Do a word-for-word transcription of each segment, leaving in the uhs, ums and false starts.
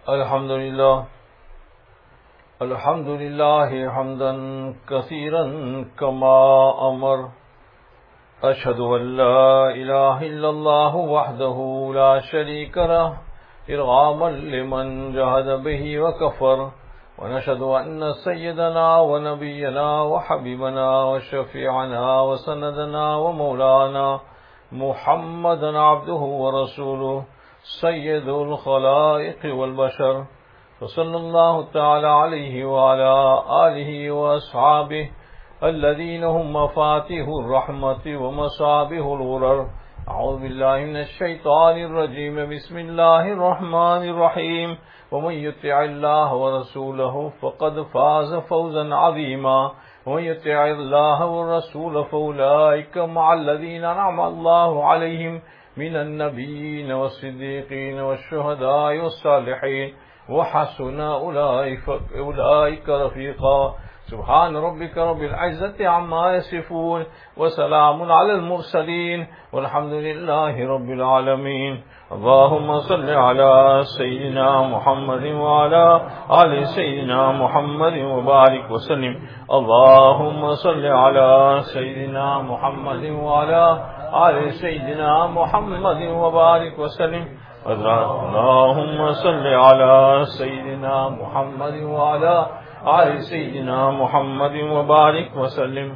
الحمد لله الحمد لله حمدا كثيرا كما أمر أشهد أن لا إله إلا الله وحده لا شريك له إرغاما لمن جهد به وكفر ونشهد أن سيدنا ونبينا وحبيبنا وشفيعنا وسندنا ومولانا محمدا عبده ورسوله سيد الخلائق والبشر فصلى الله تعالى عليه وعلى آله وأصحابه الذين هم مفاتيح الرحمة ومصابيح الغرر. أعوذ بالله من الشيطان الرجيم. بسم الله الرحمن الرحيم. ومن يطع الله ورسوله فقد فاز فوزا عظيما. ومن يطع الله والرسول فأولئك مع الذين أنعم الله عليهم من النبيين والصديقين والشهداء والصالحين وحسن أولئك أولئك رفيقا. سبحان ربك رب العزة عما يصفون وسلام على المرسلين والحمد لله رب العالمين. اللهم صل على سيدنا محمد وعلى آل سيدنا محمد وبارك وسلم. اللهم صل على سيدنا محمد وعلى آل سيدنا محمد وبارك وسلم. اللهم صل على سيدنا محمد وعلى آل سيدنا محمد وبارك وسلم.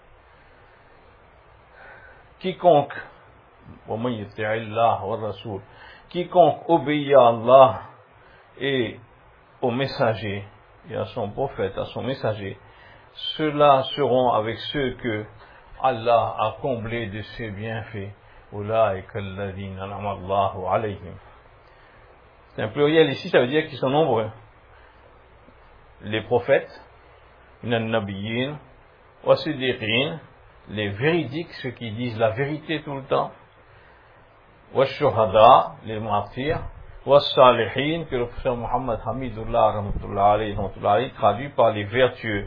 Quiconque, ومن يطع الله والرسول, quiconque obéit à Allah et au messager et à son prophète, à son messager, ceux-là seront avec ceux que Allah a comblés de ses bienfaits. Ulaika alladhina an'ama Allahu alayhim. C'est un pluriel ici, ça veut dire qu'ils sont nombreux. Les prophètes, minan nabiyyin, wa siddiqin, les véridiques, ceux qui disent la vérité tout le temps, wa shuhada, les martyrs, wa salihin, que le professeur Muhammad Hamidullah rahmatullah alayhi, rahmatullah alayhi, traduit par les vertueux.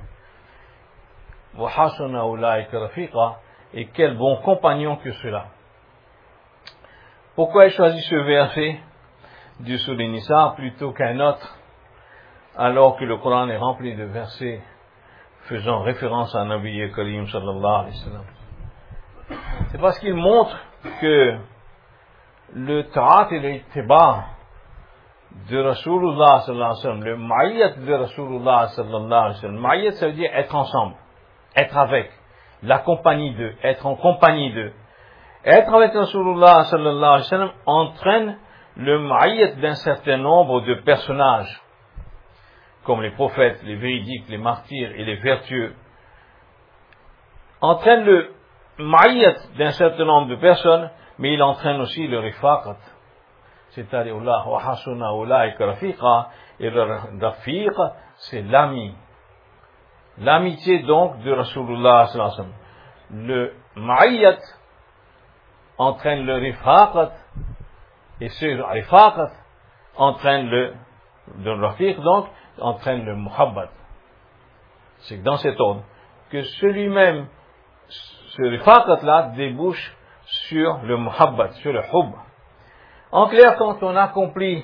Wa hasuna ulaika rafiqa, et quel bon compagnon que cela. Pourquoi ai-je choisi ce verset du Sourate Nisa plutôt qu'un autre, alors que le Coran est rempli de versets faisant référence à Nabi Karim sallallahu alayhi wa sallam? C'est parce qu'il montre que le ta'at et l'ittiba de Rasulullah sallallahu alayhi wa sallam, le ma'iyat de Rasulullah sallallahu alayhi wa sallam, ma'iyat ça veut dire être ensemble, être avec, la compagnie d'eux, être en compagnie d'eux. Être avec Rasulullah sallallahu alayhi wa sallam entraîne le ma'iyat d'un certain nombre de personnages, comme les prophètes, les véridiques, les martyrs et les vertueux, entraîne le ma'iyat d'un certain nombre de personnes, mais il entraîne aussi le rifaqat, c'est-à-dire wa hasuna ulaika rafiqa, et le rafiq, c'est l'ami. L'amitié donc de Rasulullah sallallahu alayhi wa sallam. Le ma'iyat entraîne le rifaqat, et ce rifaqat entraîne le, le rafiq donc, entraîne le muhabbat. C'est dans cet ordre que celui-même, ce rifaqat là, débouche sur le muhabbat, sur le hub. En clair, quand on accomplit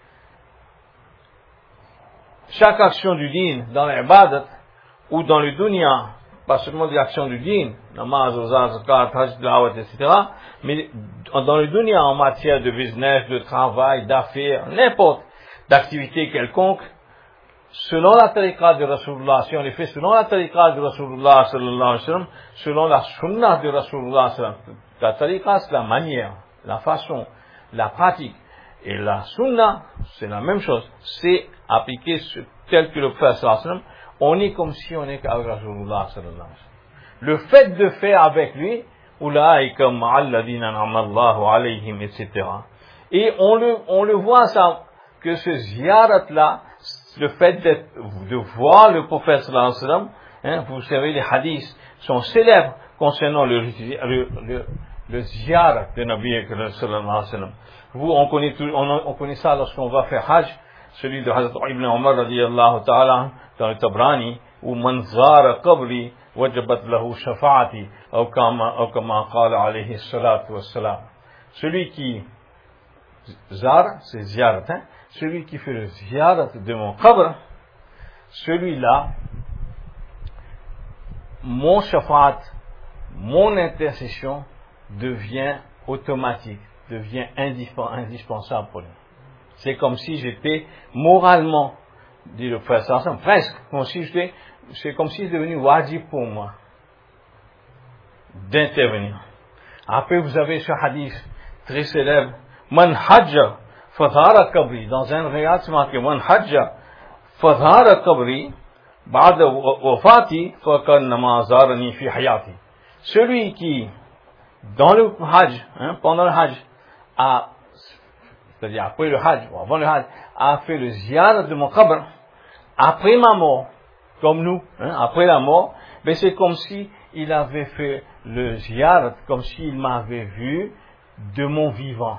chaque action du dîn dans l'ibadat ou dans le dunya, pas seulement des actions du dîn, namaz, rozah, zakat, hajj, da'wat, et cetera, mais dans le dunya en matière de business, de travail, d'affaires, n'importe, d'activité quelconque, selon la tariqa de Rasulullah, si on les fait selon la tariqa de Rasulullah sallallahu alayhi wa sallam, selon la sunnah de Rasulullah sallallahu alayhi wa sallam, la tariqa c'est la manière, la façon, la pratique, et la sunnah c'est la même chose, c'est appliqué tel que le prophète sallallahu alayhi wa sallam, on est comme si on est avec Rasulullah sallallahu alayhi wa sallam. Le fait de faire avec lui, ulaika ma'alladhina an'ama Allahu alayhim, et cetera. Et on le, on le voit ça, que ce ziyarat là, le fait de voir le prophète sallallahu alayhi wa sallam, hein, vous savez, les hadiths sont célèbres concernant le, le, le, le ziyarat de Nabi sallallahu alayhi wa sallam. Vous, on connaît, tout, on, on connaît ça lorsqu'on va faire hajj, celui de Hazrat Ibn Umar radiyallahu ta'ala dans le Tabrani, où man zara qabri wajabat lahu shafa'ati, ou kama qala alayhi salatu wassalam. Celui qui zar, c'est ziyarat, hein, celui qui fait le ziyarat de mon qabr, celui-là, mon shafa'at, mon intercession devient automatique, devient indispensable pour lui. C'est comme si j'étais moralement, dit le frère Sassan, presque, comme si j'étais, c'est comme si c'est devenu wajib pour moi d'intervenir. Après, vous avez ce hadith très célèbre, Man hajja fadhara kabri, dans un riyad, c'est marqué, Man hajja fadhara kabri, ba'da wafati, faqad nama zarani fi hayati. Celui qui, dans le hajj, hein, pendant le hajj, a, c'est-à-dire après le hajj, ou avant le hajj, a fait le ziyarat de mon qabr, après ma mort, comme nous, hein, après la mort, ben c'est comme si il avait fait le ziyarat, comme s'il m'avait vu de mon vivant.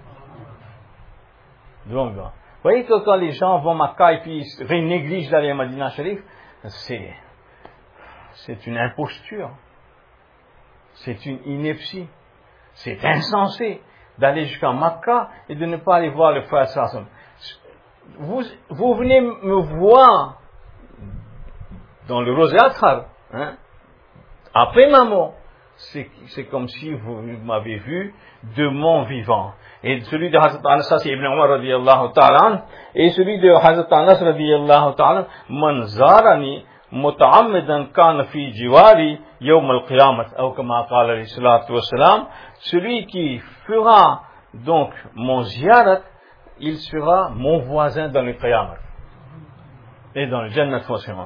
De mon vivant. Vous voyez que quand les gens vont à Makkah et puis ils négligent d'aller à Madina Sharif, c'est, c'est une imposture. C'est une ineptie. C'est insensé d'aller jusqu'à Makkah et de ne pas aller voir le frère Sassam. Vous, vous venez me voir dans le Roséatar, hein, après ma mort. C'est, c'est comme si vous m'avez vu de mon vivant. Et celui de Hazrat Anas ibn Umar radiyallahu ta'ala, et celui de Hazrat Anas radiyallahu ta'ala, man zarani muta'ammidan kana fi jiwari yawm al-qiyamah, ou kama qala alayhi salatu wassalam, celui qui fera donc mon ziyarat, il sera mon voisin dans le qiyamah. Et dans le jannat forcément.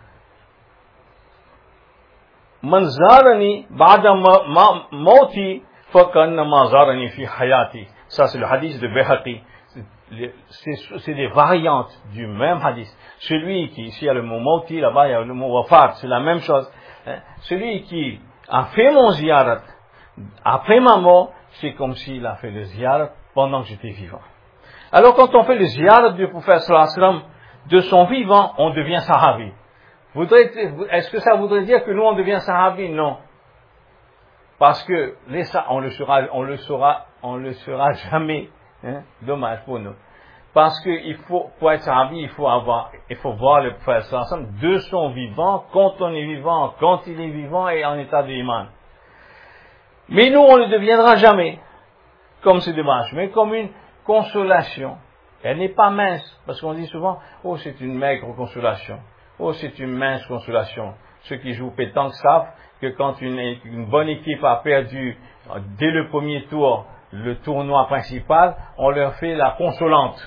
Man zarani ba'da mauti fakannama zarani fi hayati. Ça c'est le hadith de Bayhaqi. C'est, c'est des variantes du même hadith. Celui qui, ici il y a le mot mauti, là-bas il y a le mot wafat, c'est la même chose. Celui qui a fait mon ziyarat après ma mort, c'est comme s'il a fait le ziyarat pendant que j'étais vivant. Alors quand on fait le ziyarat du prophète sallallahu alayhi wa sallam de son vivant, on devient sahabi. Voudrait, est-ce que ça voudrait dire que nous on devient sahabi? Non. Parce que les, on le sera, on le saura, on le sera jamais. Hein? Dommage pour nous. Parce que il faut, pour être sahabi, il faut avoir, il faut voir le prophète sallallahu alayhi wa sallam de son vivant, quand on est vivant, quand il est vivant et en état d'iman. Mais nous on ne le deviendra jamais. Comme c'est dommage. Mais comme une consolation. Elle n'est pas mince. Parce qu'on dit souvent, oh c'est une maigre consolation. Oh, c'est une mince consolation. Ceux qui jouent pétanque savent que quand une, une bonne équipe a perdu dès le premier tour le tournoi principal, on leur fait la consolante.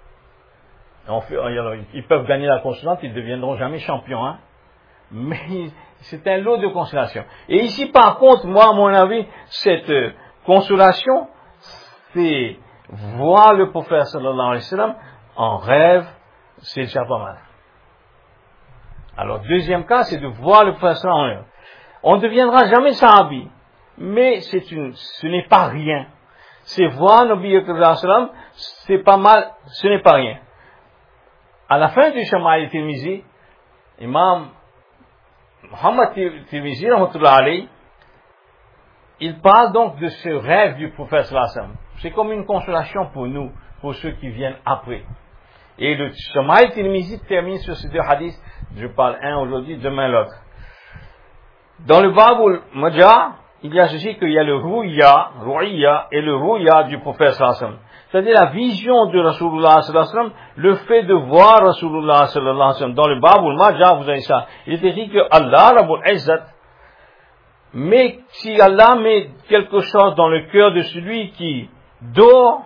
On fait, ils peuvent gagner la consolante, ils ne deviendront jamais champions. Hein? Mais c'est un lot de consolation. Et ici, par contre, moi, à mon avis, cette consolation, c'est voir le prophète sallallahu alayhi wa sallam en rêve, c'est déjà pas mal. Alors, deuxième cas, c'est de voir le prophète en eux. On ne deviendra jamais sahabi, mais c'est une, ce n'est pas rien. C'est voir Nabi sallam, c'est pas mal, ce n'est pas rien. À la fin du Shama'il Tirmizi, Imam Muhammad Tirmizi, rahmatullah alayhi, il parle donc de ce rêve du prophète sallam. C'est comme une consolation pour nous, pour ceux qui viennent après. Et le Shama'il Tirmizi termine sur ces deux hadiths. Je parle un aujourd'hui, demain l'autre. Dans le Babul Majah, il y a ceci qu'il y a le Ruya, Ruya et le Ruya du prophète sallallahu alayhi wa sallam. C'est-à-dire la vision de Rasulullah sallallahu alayhi wa sallam, le fait de voir Rasulullah sallallahu alayhi wa sallam. Dans le Babul Majah, vous avez ça. Il est écrit que Allah, Rabbul Izzat, mais si Allah met quelque chose dans le cœur de celui qui dort,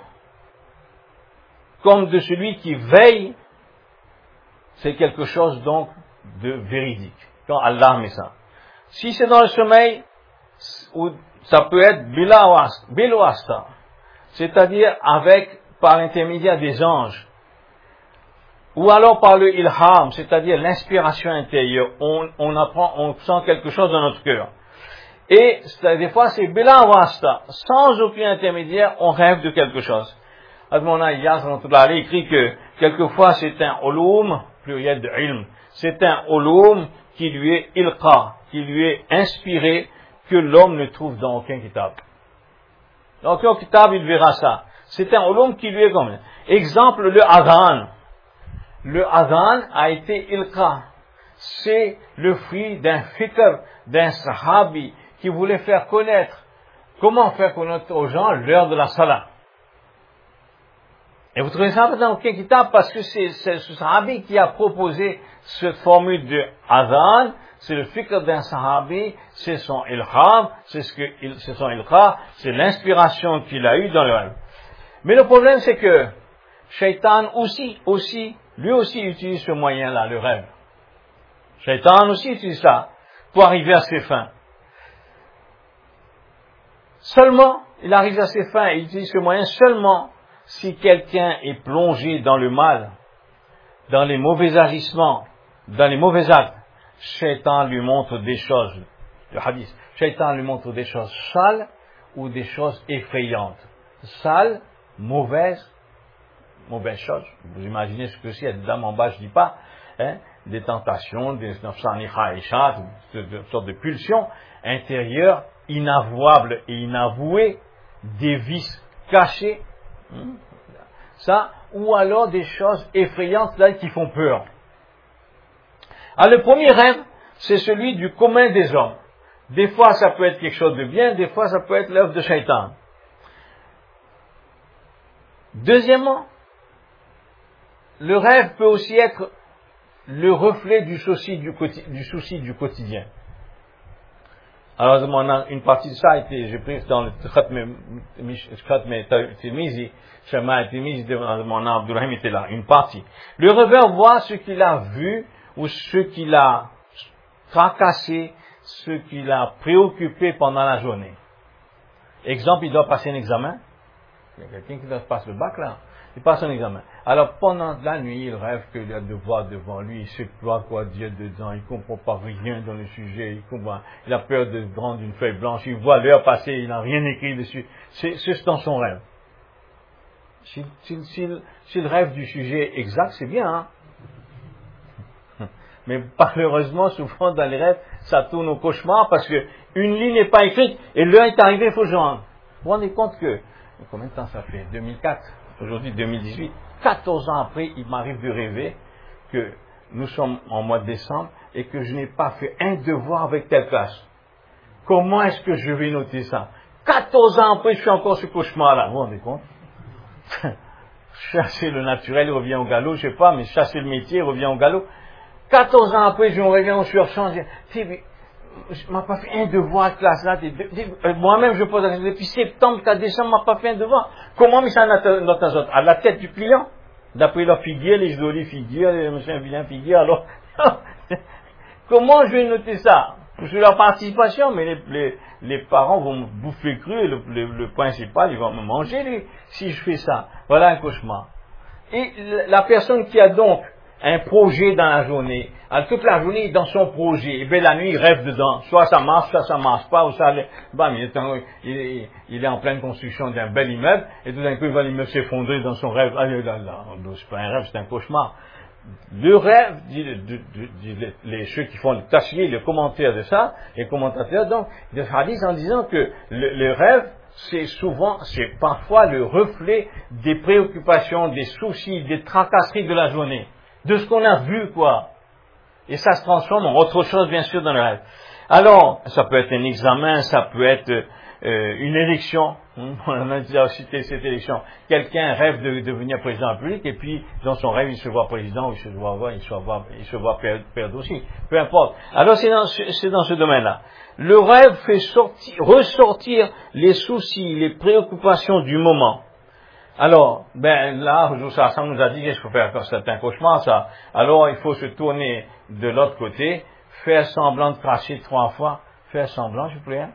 comme de celui qui veille, c'est quelque chose donc de véridique. Quand Allah met ça. Si c'est dans le sommeil, ça peut être bilawasta, c'est-à-dire avec, par l'intermédiaire des anges. Ou alors par le ilham, c'est-à-dire l'inspiration intérieure. On, on apprend, on sent quelque chose dans notre cœur. Et des fois c'est bilawasta, sans aucun intermédiaire, on rêve de quelque chose. Admona Iyas a écrit que quelquefois c'est un ulum, pluriel de ilm, c'est un ulum qui lui est ilqa, qui lui est inspiré, que l'homme ne trouve dans aucun kitab. Dans aucun kitab il verra ça. C'est un ulum qui lui est commun. Exemple, le adhan. Le adhan a été ilqa. C'est le fruit d'un fikr, d'un sahabi qui voulait faire connaître. Comment faire connaître aux gens l'heure de la salat? Et vous trouvez ça dans aucun kitab parce que c'est, c'est ce sahabi qui a proposé cette formule de adhan. C'est le fikr d'un sahabi, c'est son ilham, c'est ce que, c'est son ilqa, c'est l'inspiration qu'il a eue dans le rêve. Mais le problème, c'est que Shaitan aussi, aussi, lui aussi utilise ce moyen-là, le rêve. Shaitan aussi utilise ça pour arriver à ses fins. Seulement, il arrive à ses fins, il utilise ce moyen seulement si quelqu'un est plongé dans le mal, dans les mauvais agissements, dans les mauvais actes. Shaitan lui montre des choses, le hadith, Shaitan lui montre des choses sales ou des choses effrayantes. Sales, mauvaises, mauvaises choses. Vous imaginez ce que c'est, il y a des dames en bas, je dis pas, hein, des tentations, des de sortes de pulsions intérieures, inavouables et inavouées, des vices cachés, hein, ça, ou alors des choses effrayantes là qui font peur. Alors, le premier rêve, c'est celui du commun des hommes. Des fois, ça peut être quelque chose de bien, des fois, ça peut être l'œuvre de Shaitan. Deuxièmement, le rêve peut aussi être le reflet du souci du, du, souci du quotidien. Alors, une partie de ça a été, j'ai pris dans le Khatme Tirmizi, Shema Tirmizi, mon Abdurrahim était là, une partie. Le rêveur voit ce qu'il a vu, ou ce qui l'a tracassé, ce qui l'a préoccupé pendant la journée. Exemple, il doit passer un examen. Il y a quelqu'un qui doit passer le bac là. Il passe un examen. Alors pendant la nuit, il rêve qu'il y a devoir devant lui, il ne sait pas quoi dire dedans, il ne comprend pas rien dans le sujet, il comprend, il a peur de prendre une feuille blanche, il voit l'heure passer, il n'a rien écrit dessus. C'est, c'est dans son rêve. S'il, s'il, s'il, s'il rêve du sujet exact, c'est bien, hein. Mais malheureusement, souvent dans les rêves, ça tourne au cauchemar parce que une ligne n'est pas écrite et l'heure est arrivée, il faut joindre. Vous vous rendez compte que, combien de temps ça fait? deux mille quatre, aujourd'hui deux mille dix-huit, quatorze ans après, il m'arrive de rêver que nous sommes en mois de décembre et que je n'ai pas fait un devoir avec telle classe. Comment est-ce que je vais noter ça? quatorze ans après, je suis encore ce cauchemar-là. Vous vous rendez compte? Chasser le naturel, il revient au galop, je sais pas, mais chasser le métier, il revient au galop. quatorze ans après, je me réveille en surchange. Je ne m'as pas fait un devoir à classe là. Moi-même, je pose la question. Depuis septembre jusqu'à décembre, je ne m'as pas fait un devoir. Comment mais ça notre à la tête du client? D'après leur figure, les jolis figures, les machins vilains figures, alors. Comment je vais noter ça? Sur leur participation, mais les, les, les parents vont me bouffer cru, le, le, le principal, ils vont me manger lui, si je fais ça. Voilà un cauchemar. Et la personne qui a donc un projet dans la journée, alors toute la journée dans son projet, et bien la nuit il rêve dedans, soit ça marche, soit ça marche pas, ou ça, bah, mais il, est, il est en pleine construction d'un bel immeuble, et tout d'un coup il va l'immeuble s'effondrer dans son rêve, ah là là, c'est pas un rêve, c'est un cauchemar. Le rêve, dit, dit, dit, dit les, ceux qui font le tashri, le commentaire de ça, les commentateurs, donc, de hadith en disant que le, le rêve, c'est souvent, c'est parfois le reflet des préoccupations, des soucis, des tracasseries de la journée. De ce qu'on a vu, quoi. Et ça se transforme en autre chose, bien sûr, dans le rêve. Alors, ça peut être un examen, ça peut être euh, une élection. On a déjà cité cette élection. Quelqu'un rêve de devenir président de la République, et puis, dans son rêve, il se voit président, ou il se voit, il se voit, il se voit perdre, perdre aussi. Peu importe. Alors, c'est dans, c'est dans ce domaine-là. Le rêve fait sortir, ressortir les soucis, les préoccupations du moment. Alors, ben là, ça nous a dit qu'il faut faire c'est un cauchemar, ça. Alors, il faut se tourner de l'autre côté, faire semblant de cracher trois fois, faire semblant, je vous prie. Hein?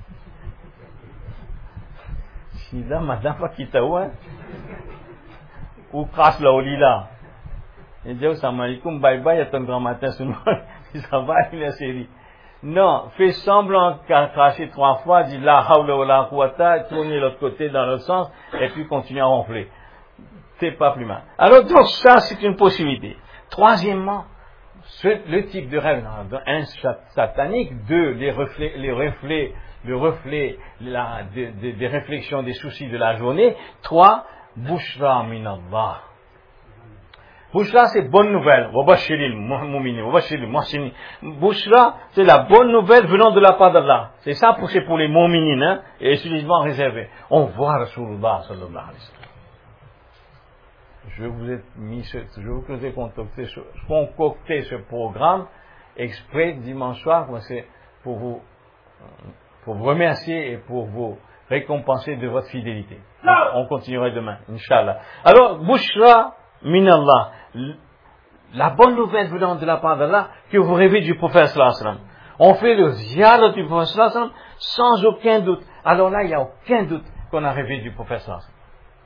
Si là, madame va quitter où, hein? Ou crache là au lit là. Et dit, salam alaikum, bye bye, attends grand matin seulement. Ça va, il la série. Non, fais semblant de cracher trois fois, dit la hawla wa la quwwata, tournez l'autre côté dans l'autre sens, et puis continue à ronfler. C'est pas plus mal. Alors donc ça, c'est une possibilité. Troisièmement, ce, le type de rêve, un, satanique, deux, les reflets, les reflets le reflet la, de, de, des réflexions, des soucis de la journée. Trois, Bushra min Allah. Bushra, c'est bonne nouvelle. Wabashiril mu'minin, wabashiril muhsinin. Bushra, c'est la bonne nouvelle venant de la part d'Allah. C'est ça pour, c'est pour les mu'minin, hein, et exclusivement réservé. On voit Rasulullah sallallahu alayhi wa sallam. Je vous ai mis ce, je vous ai concocté ce, concocté ce programme exprès dimanche soir, c'est pour vous, pour vous remercier et pour vous récompenser de votre fidélité. Donc, on continuera demain, Inch'Allah. Alors, Bushra min Allah, la bonne nouvelle venant de la part d'Allah, que vous rêvez du prophète sallallahu alayhi wa sallam. On fait le ziyarat du prophète sallallahu alayhi wa sallam sans aucun doute. Alors là, il n'y a aucun doute qu'on a rêvé du prophète sallallahu alayhi wa sallam.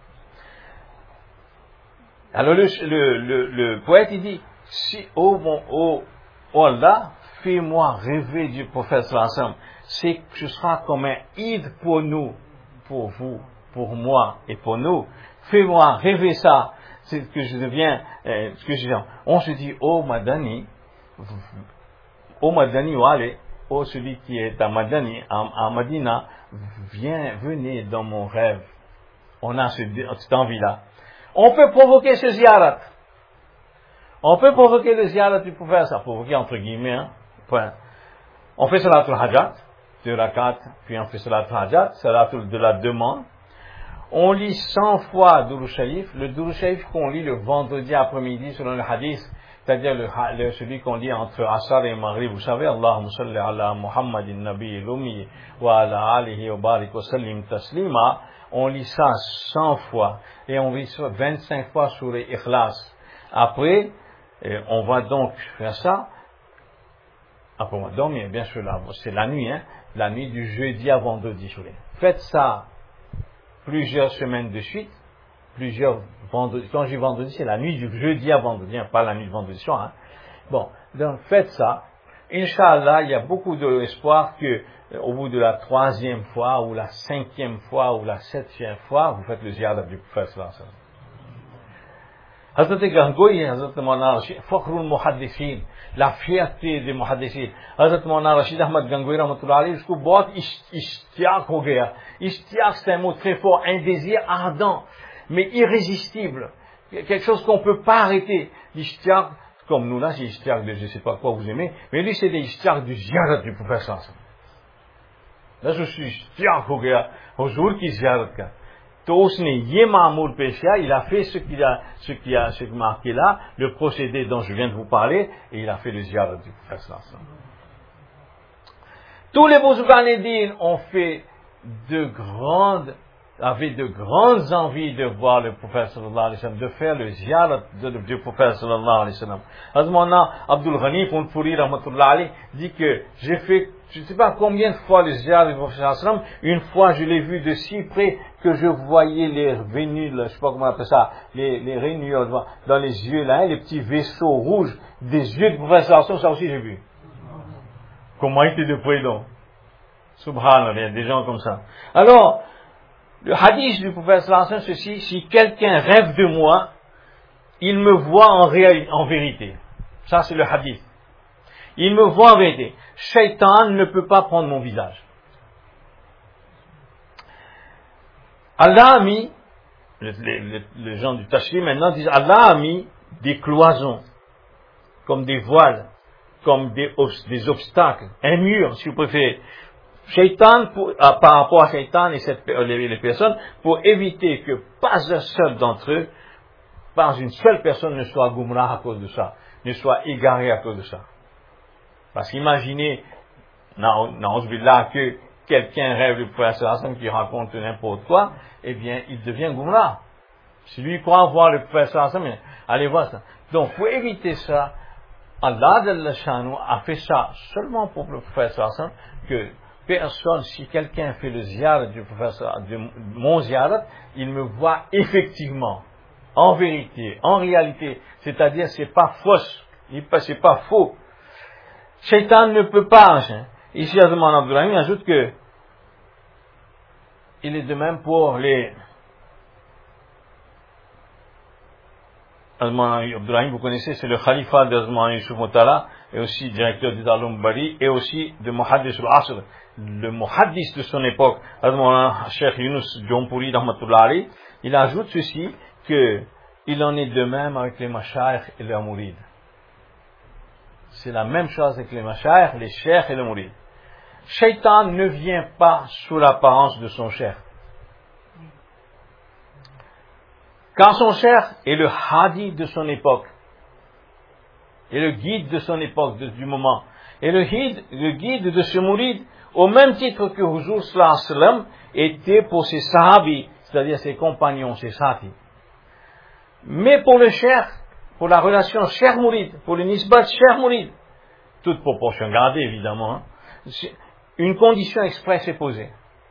Alors le, le, le, le poète, il dit, si, oh mon, oh, oh Allah, fais-moi rêver du prophète sallallahu alayhi wa sallam. C'est, ce sera comme un id pour nous, pour vous, pour moi et pour nous. Fais-moi rêver ça. C'est ce que je deviens, euh, ce que je dis. On se dit, oh Madani, oh Madani Wale, oh celui qui est à Madani, à, à Madina, viens, venez dans mon rêve. On a ce, cette envie-là. On peut provoquer ce ziyarat. On peut provoquer le ziyarat du prophète, ça provoquer entre guillemets, hein, point. On fait salatul hajat, deux rakat, puis on fait salatul hajat, salatul de la demande. On lit cent fois Durud Sharif, le Durud Sharif qu'on lit le vendredi après-midi selon le hadith, c'est-à-dire le, le, celui qu'on lit entre Asar et Maghrib. Vous savez, Allahumma salli ala Muhammadin Nabi al-Ummi wa ala alihi wa barik wa sallim taslima. On lit ça cent fois et on lit ça vingt-cinq fois sur les Ikhlas. Après, on va donc faire ça. Après, on va dormir, bien sûr, là, c'est la nuit, hein, la nuit du jeudi à vendredi. Faites ça plusieurs semaines de suite, plusieurs vendredis. Quand je dis vendredi, c'est la nuit du jeudi à vendredi, hein, pas la nuit de vendredi soir. Hein. Bon, donc faites ça. Inch'Allah, il y a beaucoup d'espoir que au bout de la troisième fois, ou la cinquième fois, ou la septième fois, vous faites le ziyarat du prophète sallallahu alayhi wa sallam. Hazrat Gangohi, Hazrat Maulana Rashid, Fakhrul Muhaddithin, la fierté des Muhaddithin. Hazrat Maulana Rashid Ahmad Gangohi, rahmatullah alayhi, jusqu'au बहुत इश्तियाक हो गया. Ishtiyaq c'est un mot très fort, un désir ardent, mais irrésistible. Quelque chose qu'on ne peut pas arrêter. L'ishtiaq, comme nous là, c'est l'ishtiaq de je ne sais pas quoi vous aimez, mais lui c'est l'ishtiaq du ziyarat du prophète sallallahu alayhi wa sallam. Là, je suis ishtiaq हो गया, हुजूर की ziyarat का. तो उसने ये मामूल पेश किया, il a fait ce qu'il a, ce qu'il a, ce marqué là, le procédé dont je viens de vous parler, et il a fait le ziyarat du prophète sallallahu alayhi wa sallam. Tous les Buzurgan-e-Din ont fait de grandes, avaient de grandes envies de voir le prophète sallallahu alayhi wa sallam, de faire le ziyarat du prophète sallallahu alayhi wa sallam. Hazmana Abdul Ghani Pounfouri rahmatullah alayhi dit que j'ai fait, je ne sais pas combien de fois le ziyarat du prophète sallallahu alayhi wa sallam, une fois je l'ai vu de si près que je voyais les vénules, je ne sais pas comment on appelle ça, les, les rainures dans les yeux là, les petits vaisseaux rouges des yeux du prophète sallallahu alayhi wa sallam, ça aussi j'ai vu. Comment il était de près donc? Subhanallah, il y a des gens comme ça. Alors, le hadith du prophète sallallahu alayhi wa sallam, ceci, si quelqu'un rêve de moi, il me voit en réalité, en vérité. Ça c'est le hadith. Il me voit en vérité. Shaitan ne peut pas prendre mon visage. Allah a mis, les, les, les gens du Tashri maintenant disent, Allah a mis des cloisons, comme des voiles, comme des, des obstacles, un mur si vous préférez. Shaitan, pour, à, par rapport à Shaitan et cette, les, les personnes, pour éviter que pas un seul d'entre eux, pas une seule personne ne soit gumrah à cause de ça, ne soit égaré à cause de ça. Parce qu'imaginez, na'ouz billah, que quelqu'un rêve du prophète sallallahu alayhi wa sallam qui raconte n'importe quoi, eh bien, il devient gumrah. Si lui croit voir le prophète sallallahu alayhi wa sallam, allez voir ça. Donc, pour éviter ça, Allah a fait ça seulement pour le prophète sallallahu alayhi wa sallam, que personne, si quelqu'un fait le ziyarat du professeur, de mon ziyarat, il me voit effectivement, en vérité, en réalité, c'est-à-dire c'est pas fausse, c'est pas faux. Shaitan ne peut pas, hein. Ici, Azman Abdurrahim ajoute que il est de même pour les Abdurrahim, vous connaissez, c'est le khalifa d'Azman Yusuf Motala, et aussi directeur du Darul Bari, et aussi de Muhaddis al-Asr, le Muhaddis de son époque, Azman Cheikh Yunus Djonpouri, rahmatullah alayhi, il ajoute ceci, que il en est de même avec les mashayikh et les mourides. C'est la même chose avec les mashayikh, les cheikhs et les mourides. Shaitan ne vient pas sous l'apparence de son cheikh. Car son cheikh est le hadi de son époque, et le guide de son époque, de, du moment, et le guide, le guide de ce mouride, au même titre que Huzur sallallahu alayhi wa sallam était pour ses sahabis, c'est-à-dire ses compagnons, ses satis. Mais pour le cheikh, pour la relation cheikh-mouride, pour le nisbat cheikh-mouride, toute proportion gardée évidemment, hein, une condition expresse est posée.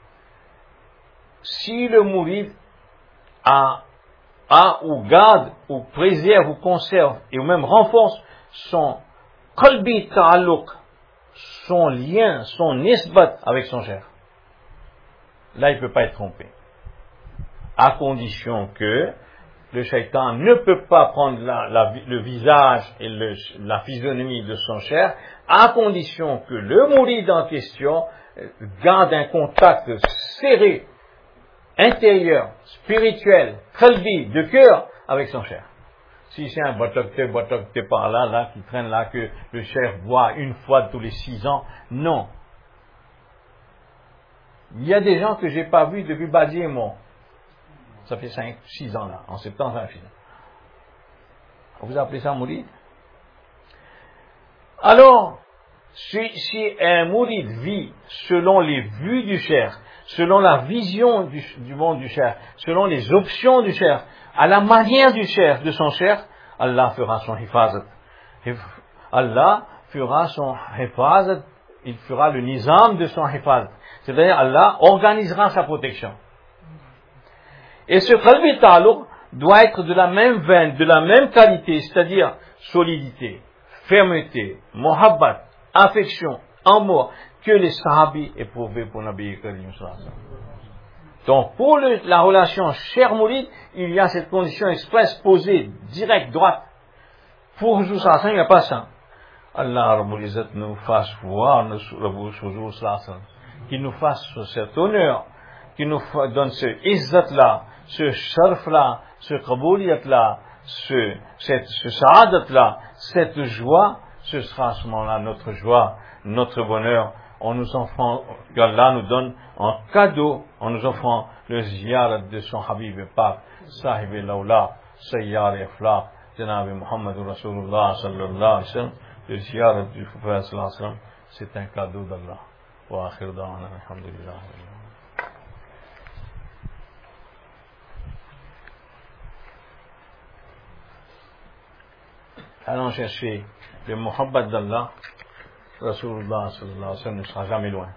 Si le mouride a A ou garde, ou préserve, ou conserve, et ou même renforce son qalbi ta'alluq, son lien, son nisbat avec son cheikh. Là, il ne peut pas être trompé. À condition que le shaitan ne peut pas prendre la, la, le visage et le, la physionomie de son cheikh, à condition que le mouride en question garde un contact serré, intérieur, spirituel, qalbi, de cœur, avec son cheikh. Si c'est un batocté, batocté par là, là, qui traîne là, que le cheikh voit une fois tous les six ans, non. Il y a des gens que j'ai pas vus depuis Badi et Mon. Ça fait cinq, six ans là, en septembre, ça fait. Vous appelez ça mouride? Alors, si, si un mouride vit selon les vues du cheikh, selon la vision du, du monde du cheikh, selon les options du cheikh, à la manière du cheikh, de son cheikh, Allah fera son hifazat. Allah fera son hifazat, il fera le nizam de son hifazat. C'est-à-dire Allah organisera sa protection. Et ce qalbi ta'alluq doit être de la même veine, de la même qualité, c'est-à-dire solidité, fermeté, muhabbat, affection, amour, que les sahabis éprouvaient pour Nabi Karim sallallahu alayhi wa sallam. Donc, pour le, la relation cher-mouride, il y a cette condition expresse posée, directe, droite. Pour Huzur sallallahu alayhi wa sallam, il n'y a pas ça. Allah Rabbul Izzat nous fasse voir Huzur sallallahu alayhi wa sallam, qu'il nous fasse cet honneur, qu'il nous donne ce izzat-là, ce sharf-là, ce qabouliyat-là, ce, cette, ce sa'adat-là, cette joie, ce sera à ce moment-là notre joie, notre bonheur. En nous offrant, qu'Allah nous donne en cadeau, en nous offrant le ziyarat de son Habib et Pape, Sahib al-Awla, Sayyar et Aflaq, Janab Muhammad Rasulullah sallallahu alayhi wa sallam, le ziyarat du prophète sallallahu alayhi wa sallam, c'est un cadeau d'Allah. Wa akhir da'ana, alhamdulillah. Allons chercher le muhabbat d'Allah. Rasulullah sallallahu alayhi wa sallam ne sera jamais loin.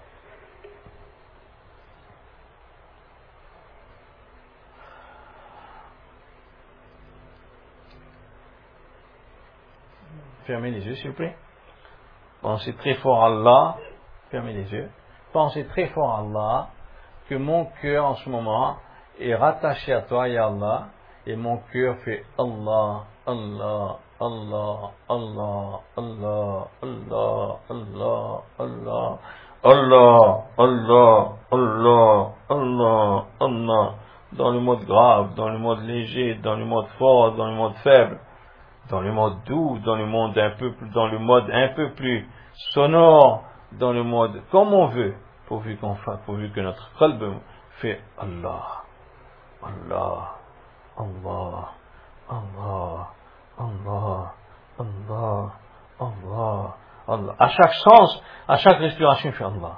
Fermez les yeux, s'il vous plaît. Pensez très fort à Allah. Fermez les yeux. Pensez très fort à Allah que mon cœur en ce moment est rattaché à toi, ya Allah, et mon cœur fait Allah, Allah, Allah, Allah, Allah, Allah, Allah, Allah, Allah, Allah, Allah, Allah, Allah, dans le mode grave, dans le mode léger, dans le mode fort, dans le mode faible, dans le mode doux, dans le mode un peu plus, dans le mode un peu plus sonore, dans le mode comme on veut, pourvu qu'on fasse, pourvu que notre qalb fait Allah, Allah, Allah, Allah, Allah, Allah, Allah, Allah. À chaque sens, à chaque respiration, fait Allah.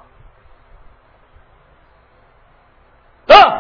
Ah!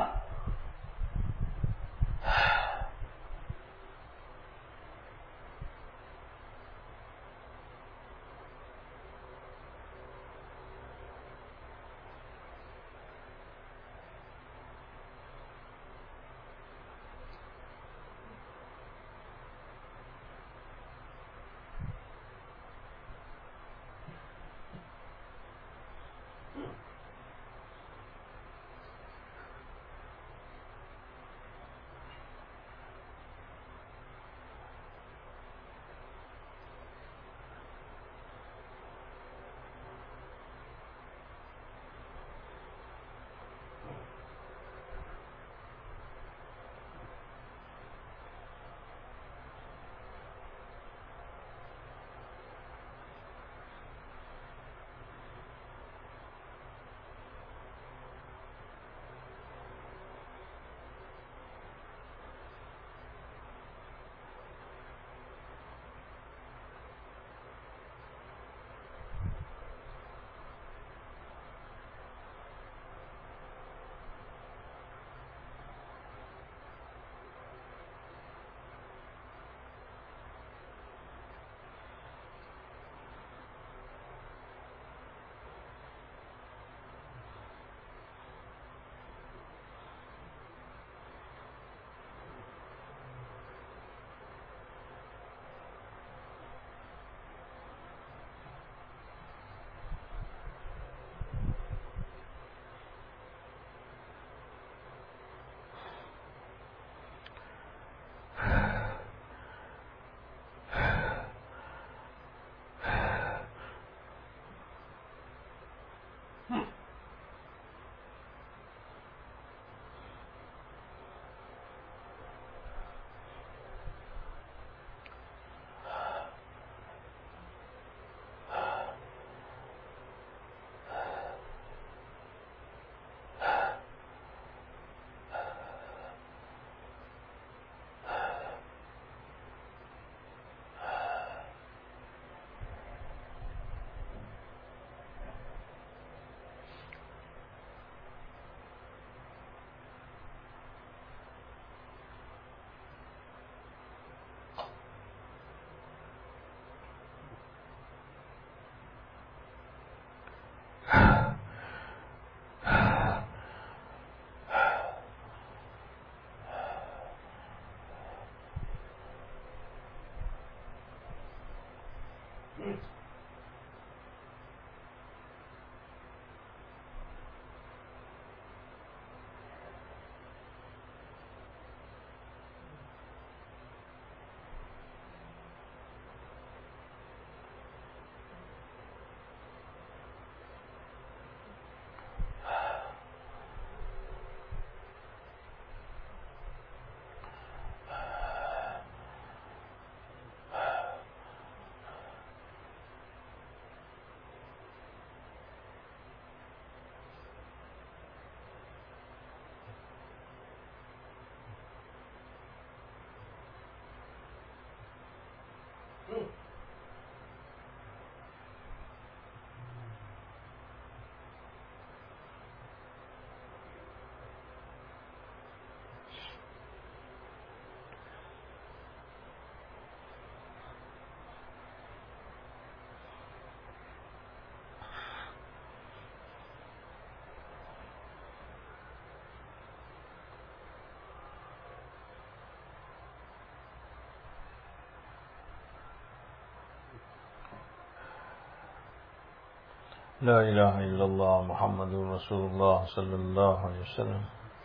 لا إله إلا الله محمد رسول الله صلى الله عليه وسلم.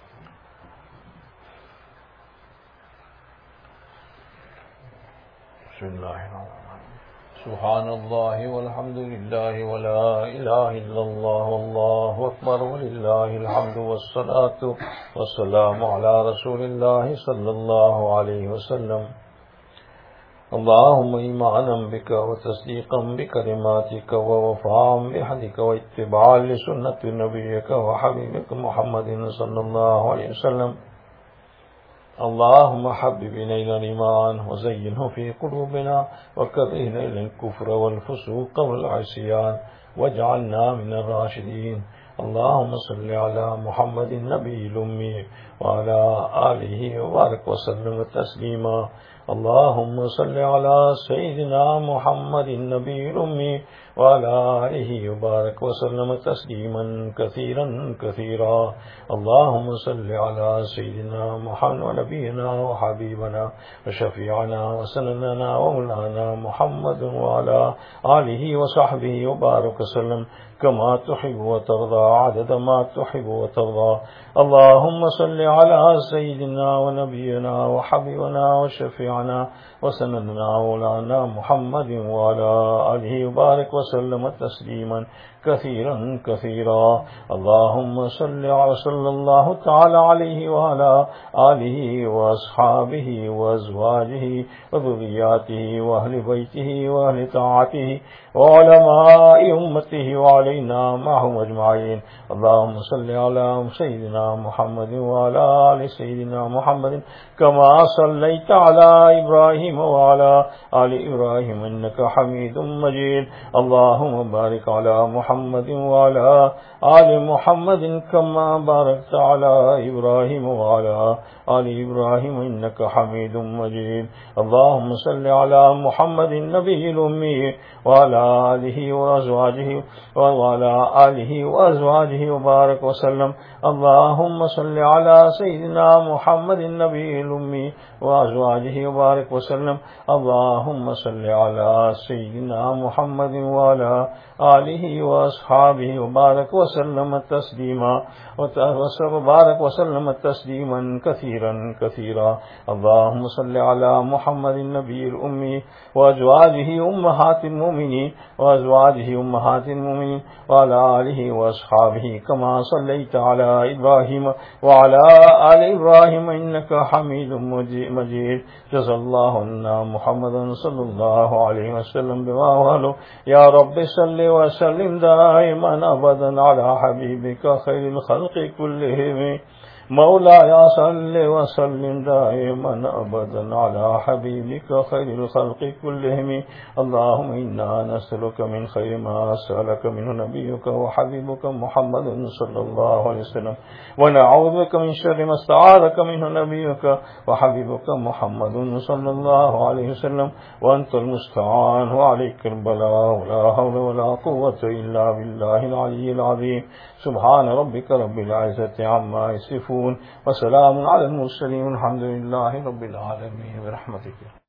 بسم الله الرحمن الرحيم. سبحان الله والحمد لله ولا إله إلا الله والله أكبر ولله الحمد والصلاة والسلام على رسول الله صلى الله عليه وسلم. اللهم إيمانا بك وتصديقا بكلماتك ووفاء بحدك واتباعا لسنة نبيك وحبيبك محمد صلى الله عليه وسلم. اللهم حبب إلينا الإيمان وزينه في قلوبنا وكره إلينا الكفر والفسوق والعصيان واجعلنا من الراشدين. اللهم صل على محمد النبي الأمي وعلى آله وبارك وسلم تسليما. اللهم صل على سيدنا محمد النبي الأمي وعلى آله وبارك وسلم تسليما كثيرا كثيرا. اللهم صل على سيدنا محمد ونبينا وحبيبنا وشفيعنا وسندنا ومولانا محمد وعلى آله وصحبه وبارك وسلم كما تحب وترضى عدد ما تحب وترضى. اللهم صل على سيدنا ونبينا وحبيبنا وشفيعنا وسندنا مولانا محمد وعلى آله وبارك وسلم تسليما كثيرا كثيرا. اللهم صل على صلى الله تعالى عليه وعلى آله وأصحابه وأزواجه وذرياته وأهل بيته وأهل طاعته وعلماء أمته وعلينا معهم أجمعين. اللهم صل على سيدنا محمد وعلى آل سيدنا محمد كما صليت على إبراهيم وعلى آل إبراهيم إنك حميد مجيد. اللهم بارك على محمد وعلى آل محمد كما باركت على إبراهيم وعلى آل إبراهيم إنك حميد مجيد. اللهم صل على محمد النبي الأمي وعلى آله وأزواجه وعلى آله وأزواجه وبارك وسلم. اللهم صل على سيدنا محمد النبي الأمي وأزواجه وبارك وسلم. اللهم صل على سيدنا محمد وعلى آله وأصحابه وبارك وسلم تسليما وبارك وسلم تسليما كثيرا كثيرا. اللهم صل على محمد النبي الأمي وأزواجه أمهات المؤمنين وأزواجه أمهات المؤمنين وعلى آله وأصحابه كما صليت على إبراهيم وعلى آل إبراهيم إنك حميد مجيد. جزا الله عنا محمدا صلى الله عليه وسلم بما وهله. يا رب صل وسلم دائما أبدا على حبيبك خير الخلق كلهم. مولاي صل وسلم دائما أبدا على حبيبك خير الخلق كلهم. اللهم إنا نسألك من خير ما سألك منه نبيك وحبيبك محمد صلى الله عليه وسلم ونعوذ بك من شر ما استعاذك منه نبيك وحبيبك محمد صلى الله عليه وسلم. وأنت المستعان وعليك البلاء ولا حول ولا قوة إلا بالله العلي العظيم. سبحان ربك رب العزة عما يصفون وسلام على المرسلين والحمد لله رب العالمين برحمتك.